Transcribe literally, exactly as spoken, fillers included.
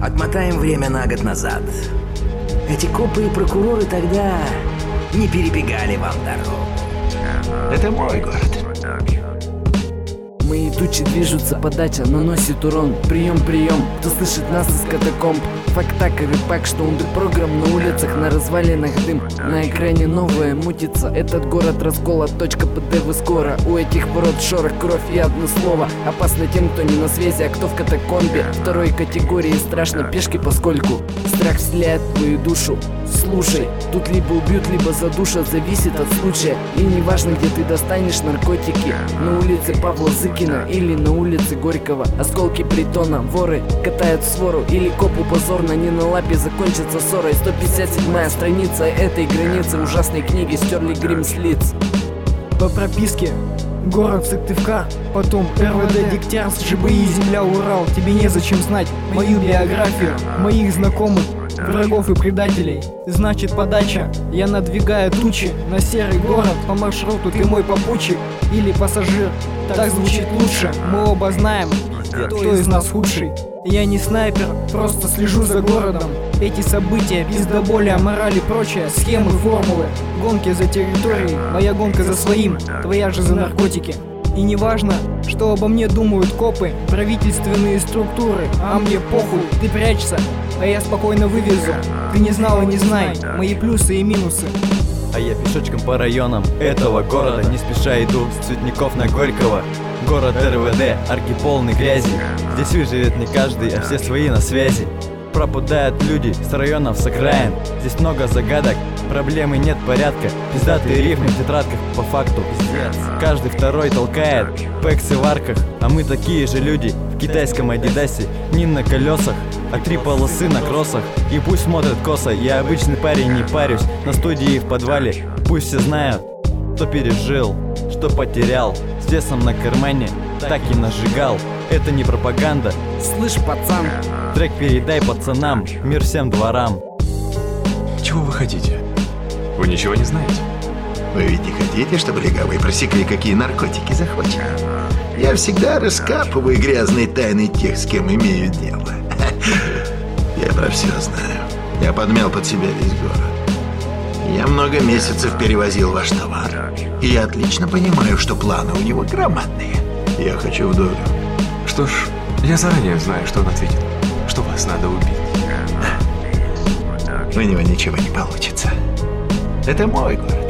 Отмотаем время на год назад. Эти копы и прокуроры тогда не перебегали вам дорогу. Это мой город. Мои тучи движутся, подача наносит урон. Прием, прием, кто слышит нас из катакомб? Факт-так и рыбак, что он программ на улицах, на развалинах дым. На экране новое мутится, этот город раскола, точка ПД вы скоро. У этих ворот шорох, кровь и одно слово. Опасно тем, кто не на связи, а кто в катакомбе. Второй категории страшно пешки, поскольку страх вселяет в твою душу. Слушай, тут либо убьют, либо задушат, зависит от случая. И не важно, где ты достанешь наркотики, на улице Павла Зыкина или на улице Горького. Осколки притона, воры катают свору, или копу позорно не на лапе закончится ссорой. сто пятьдесят седьмая страница этой границы ужасной книги стерли грим с лиц. По прописке город Сыктывкар, потом РВД Дегтярск, ЖБИ, земля Урал. Тебе незачем знать мою биографию, моих знакомых, врагов и предателей. Значит, подача. Я надвигаю тучи на серый город. По маршруту ты мой попутчик или пассажир. Так звучит лучше. Мы оба знаем, кто из нас худший. Я не снайпер, просто слежу за городом. Эти события, пиздоболи, мораль и прочее, схемы, формулы. Гонки за территорией, моя гонка за своим, твоя же за наркотики. И не важно, что обо мне думают копы, правительственные структуры, а мне похуй, ты прячься, а я спокойно вывезу. Ты не знал и не знай, мои плюсы и минусы. А я пешочком по районам этого города не спеша иду с Цветников на Горького. Город РВД, арки полны грязи. Здесь выживет не каждый, а все свои на связи. Пропадают люди с районов, с окраин. Здесь много загадок, проблемы нет порядка. Пиздатые рифмы в тетрадках по факту. Каждый второй толкает пэксы в арках. А мы такие же люди в китайском адидасе. Не на колесах, а три полосы на кроссах. И пусть смотрят косо, я обычный парень, не парюсь. На студии и в подвале, пусть все знают, кто пережил, что потерял. С весом на кармане, так и нажигал. Это не пропаганда. Слышь, пацан, трек передай пацанам, мир всем дворам. Чего вы хотите? Вы ничего не знаете? Вы ведь не хотите, чтобы легавые просекли, какие наркотики захвачены? Я всегда раскапываю грязные тайны тех, с кем имею дело. Я про все знаю. Я подмял под себя весь город. Я много месяцев перевозил ваш товар. И я отлично понимаю, что планы у него громадные. Я хочу в долю. Что ж, я заранее знаю, что он ответит. Что вас надо убить. У него ничего не получится. Это мой город.